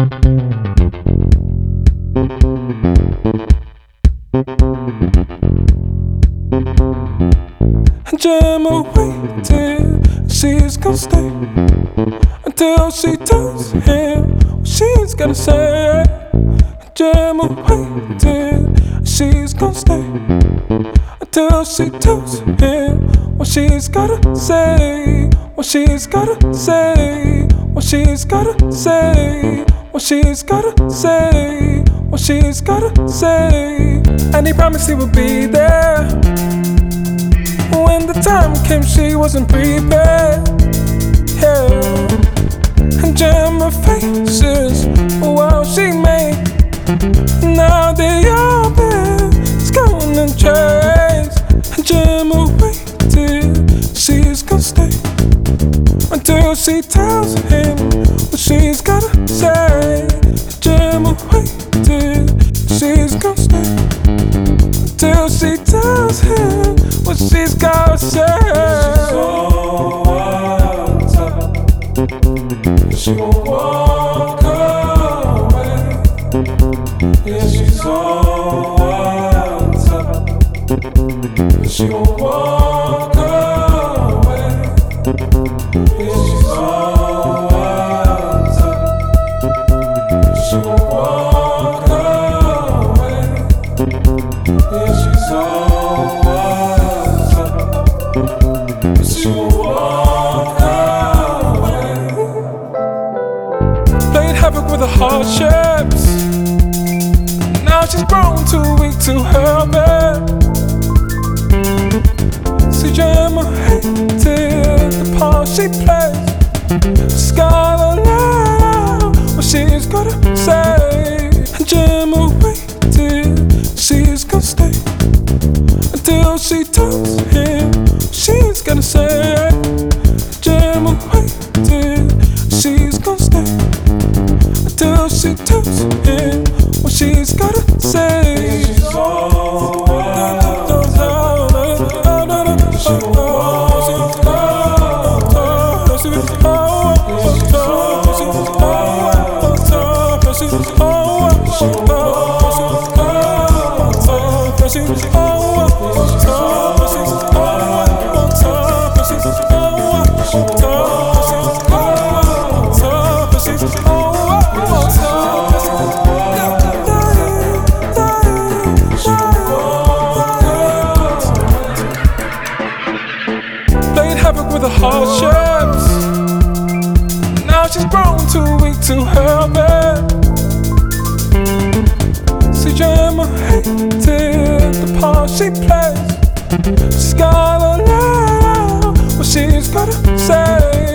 Gemma waited, she's gonna stay until she tells him what she's gonna say. Gemma waited, she's gonna stay until she tells him what she's gotta say. What she's gotta say. What she's gotta say. What she's gotta say. What she's gotta say. And he promised he would be there. When the time came, she wasn't prepared. Yeah. And Gemma faces well she made. Now the open is going in chains. And Gemma waited, she's gonna stay until she tells him what she's gotta say. Gemma waited, she's gonna stay until she tells him what she's gotta say. She's so wild up, she won't walk away. Yeah, she's so wild up, she won't walk away. Yeah, she's so wild up, she won't walk away. Yeah, she's so she won't walk away. Played havoc with her hardships. Now she's grown too weak to help it. See, Gemma hated the part she plays. She's gotta let out what she's gotta say. And Gemma waited, she's gonna stay until she tells him she's gonna say. Gemma waited, she's gonna stay until she tells him what she's gotta say. She's so wild, she won't walk away. She's so played havoc with her hardships. Now she's grown too weak to help it. See, Gemma hated the part she plays. She's gotta let out what she's gotta say.